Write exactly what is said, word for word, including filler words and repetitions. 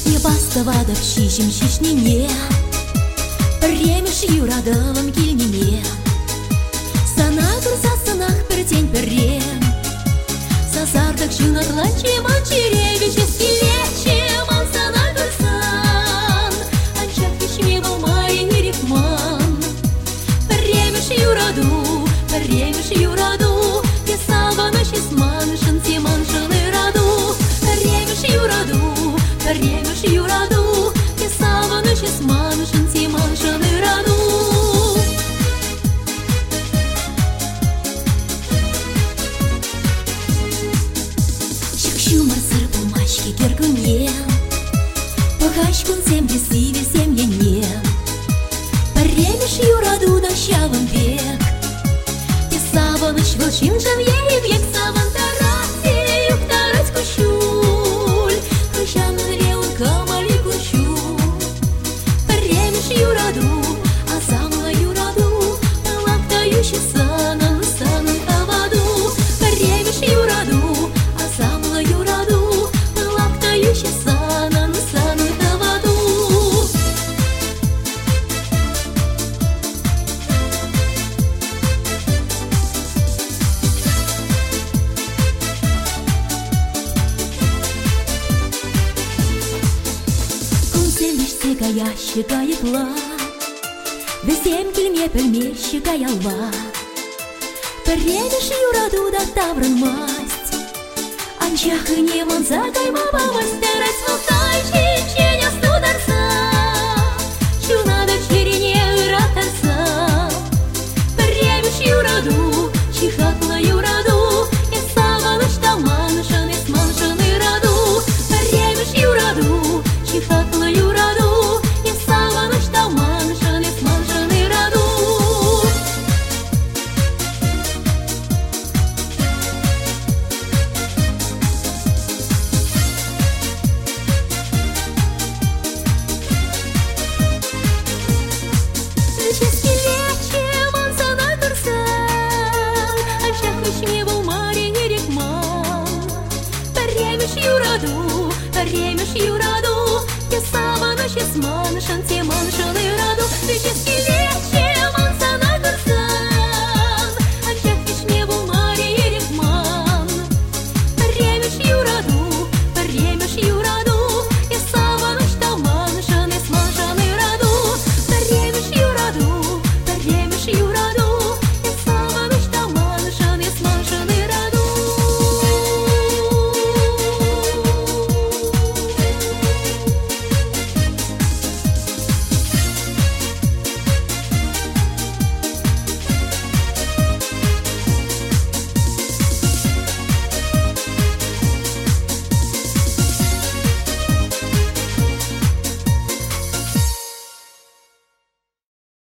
Nie bastava da pshishim shishninie Ремеш юрадовым кильнине Санагр за санах пертень перем Сазардах щунат лачи манчеревич Скелечем он санагр сан Анчах ишмевал май рифман Ремеш юраду, ремеш юраду Тесава ночис маншин, те маншины раду Ремеш юраду, ремеш юраду Тесава ночис маншин, те маншины раду Шукшумар сыр бумажки гергуне Пахашкун семьи сиве семья не Ремеш юраду дощавым век Тесава ночь волчин жем ей век Саван тарасе юг тарать кущуль Хрущан реун камали кущуль Ремеш юраду, а самла юраду Лактающий санан, санан таваду Ремеш юраду, а самла юраду Лактающий санан, санан таваду Сега щека ягла, весем кильме пельмещика ялва. Перемеш юраду да тавран масть, анчах и неман загайма помастерать смолтай чеченя стударца. Чуна да черене ратарца. Перемеш юраду, чихатла юраду, и сава ночь таманшан, и сманшан и раду. Перемеш юраду, чихатла юраду. Ремеш юраду, я сама ночь с маншан, те маншан.